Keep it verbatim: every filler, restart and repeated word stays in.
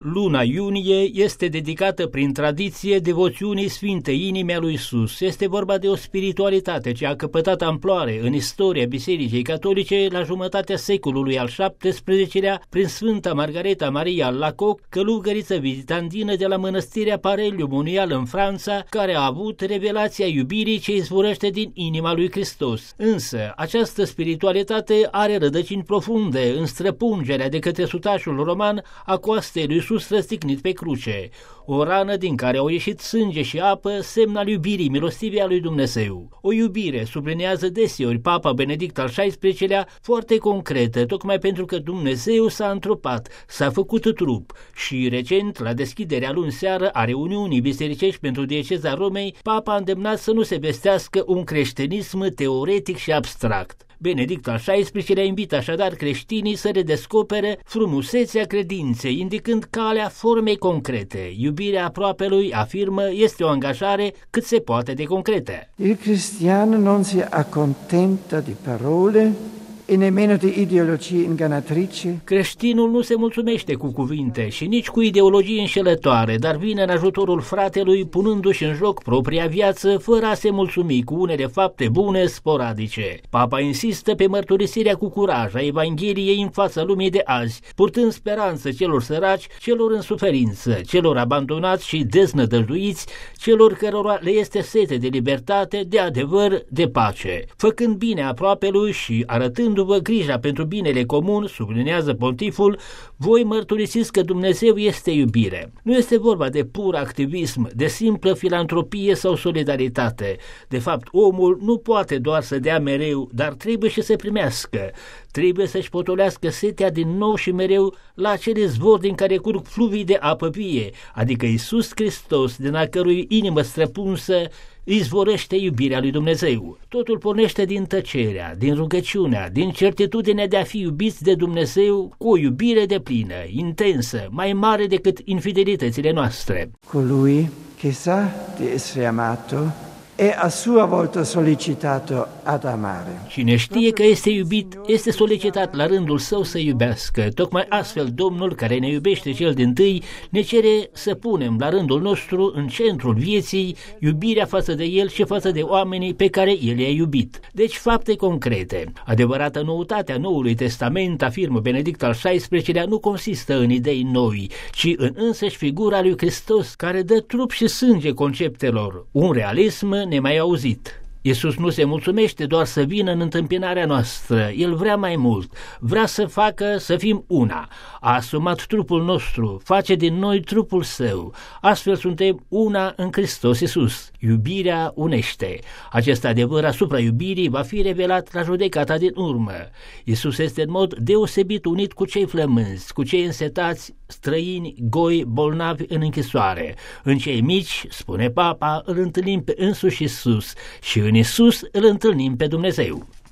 Luna iunie este dedicată prin tradiție devoțiunii Sfintei Inimi a lui Iisus. Este vorba de o spiritualitate ce a căpătat amploare în istoria Bisericii Catolice la jumătatea secolului al șaptesprezecelea prin Sfânta Margareta Maria Lacoc, călugăriță vizitandină de la mănăstirea Pareliu Monial în Franța, care a avut revelația iubirii ce izvorăște din inima lui Hristos. Însă, această spiritualitate are rădăcini profunde în străpungerea de către sutașul roman a coastei lui Iisus răstignit pe cruce, o rană din care au ieșit sânge și apă, semn al iubirii milostive a lui Dumnezeu. O iubire, sublinează deseori Papa Benedict al șaisprezecelea, foarte concretă, tocmai pentru că Dumnezeu s-a întrupat, s-a făcut trup și recent, la deschiderea luni seară a reuniunii bisericești pentru dieceza Romei, Papa a îndemnat să nu se vestească un creștinism teoretic și abstract. Benedict al șaisprezecelea invită așadar creștinii să redescopere frumusețea credinței, indicând calea formei concrete. Iubirea aproapelui, afirmă, este o angajare cât se poate de concretă. Il cristiano non si accontenta di parole e nemmeno di ideologie ingannatrici. Creștinul nu se mulțumește cu cuvinte și nici cu ideologii înșelătoare, dar vine în ajutorul fratelui punându-și în joc propria viață fără a se mulțumi cu unele fapte bune sporadice. Papa insistă pe mărturisirea cu curaj a Evangheliei în fața lumii de azi, purtând speranță celor săraci, celor în suferință, celor abandonați și deznădăjduiți, celor cărora le este sete de libertate, de adevăr, de pace. Făcând bine aproapelui și arătând după grija pentru binele comun, sublinează pontiful, voi mărturisiți că Dumnezeu este iubire. Nu este vorba de pur activism, de simplă filantropie sau solidaritate. De fapt, omul nu poate doar să dea mereu, dar trebuie și să primească. Trebuie să-și potolească setea din nou și mereu la acel izvor din care curg fluvii de apă vie, adică Iisus Hristos, din a cărui inimă străpunsă izvorăște iubirea lui Dumnezeu. Totul pornește din tăcerea, din rugăciunea, din certitudinea de a fi iubiți de Dumnezeu cu o iubire deplină, intensă, mai mare decât infidelitățile noastre. Colui che sa di essere amato e a sua volta sollecitato ad amare. Cine știe că este iubit, este solicitat la rândul său să iubească. Tocmai astfel Domnul, care ne iubește cel dintâi, ne cere să punem la rândul nostru în centrul vieții iubirea față de El și față de oamenii pe care El i-a iubit. Deci fapte concrete. Adevărata noutate a Noului Testament, afirmă Benedict al șaisprezecelea, nu consistă în idei noi, ci în însăși figura lui Hristos, care dă trup și sânge conceptelor. Un realism nemai auzit. Iisus nu se mulțumește doar să vină în întâmpinarea noastră, El vrea mai mult, vrea să facă să fim una. A asumat trupul nostru, face din noi trupul Său. Astfel suntem una în Hristos Iisus. Iubirea unește. Acest adevăr asupra iubirii va fi revelat la judecata din urmă. Iisus este în mod deosebit unit cu cei flămânzi, cu cei însetați, străini, goi, bolnavi în închisoare. În cei mici, spune Papa, îl întâlnim pe însuși Iisus și în Iisus îl întâlnim pe Dumnezeu.